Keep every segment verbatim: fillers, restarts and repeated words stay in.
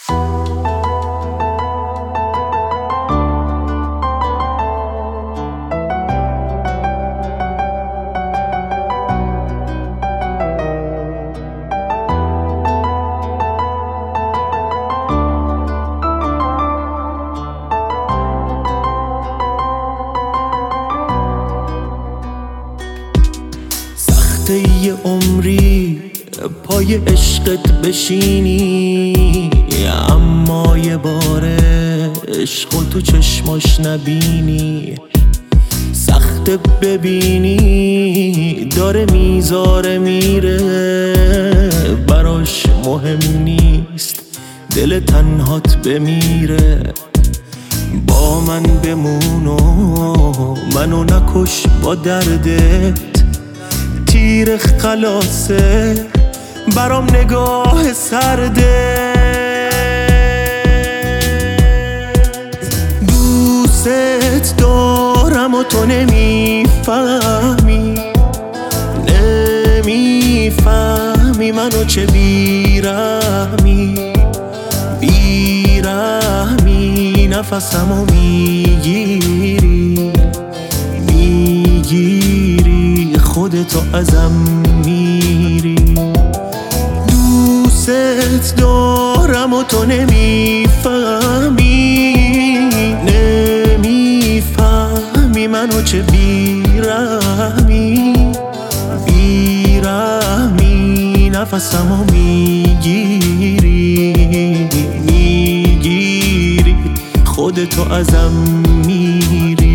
یه عمری پای عشقت بشینی، اما یه بار عشق تو چشماش نبینی. سخت ببینی داره میذاره میره، براش مهم نیست دل تنهات بمیره. با من بمون و منو نکش با دردت، تیر خلاصه برام نگاه سرده. دوست دارم و تو نمیفهمی، نمیفهمی منو چه بیرحمی، بیرحمی نفسمو میگیری، میگیری خودتو ازم میری. دوست دارم و تو نمیفهمی، نمیفهمی منو چه بیرحمی، بیرحمی نفسمو میگیری، میگیری خودتو ازم میری.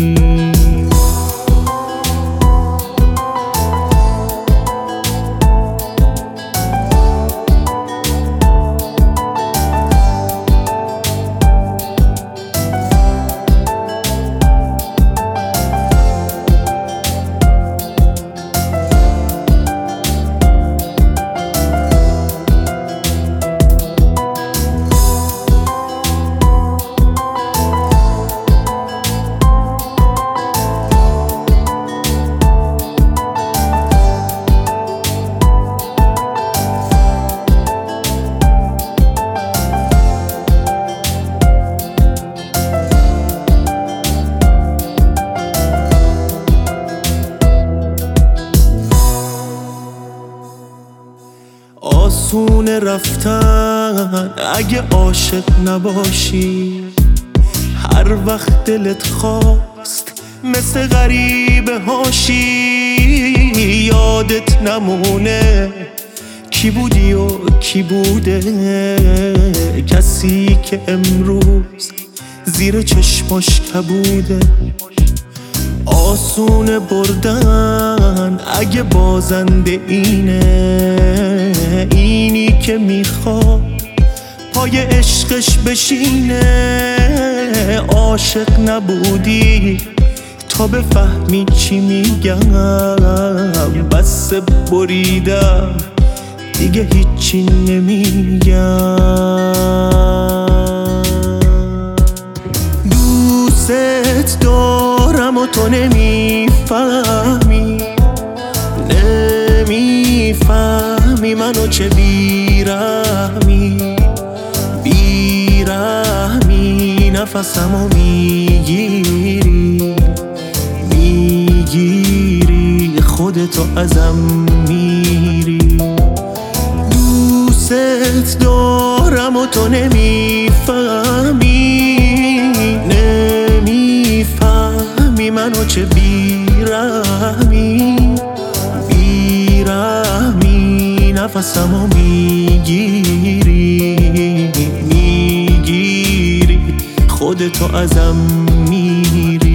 آسونه رفتن اگه عاشق نباشی، هر وقت دلت خواست مثل غریبه هاشی. یادت نمونه کی بودی و کی بوده، کسی که امروز زیر چشماش کبوده. آسونه بردن اگه بازنده اینه، اینی که میخواد پای عشقش بشینه. عاشق نبودی تا بفهمی چی میگم، بس بریدم دیگه هیچی نمیگم. دوست دارم و تو نمیفهمی، نمیفهمی منو چه بیرحمی، بیرحمی نفسمو میگیری، میگیری خودتو ازم میری. دوست دارم و تو نمیفهمی، نمیفهمی منو چه بیرحمی، بیرحمی نفسمو میگیری، میگیری خودتو ازم میری.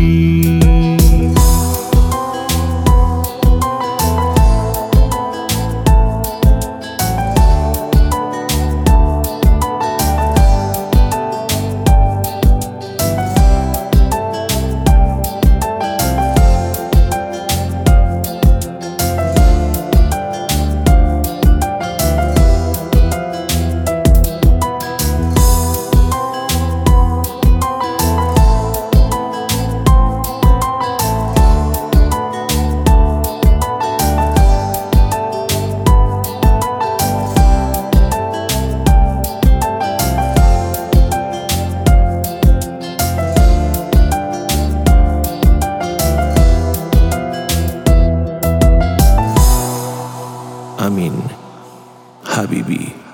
حبیبی.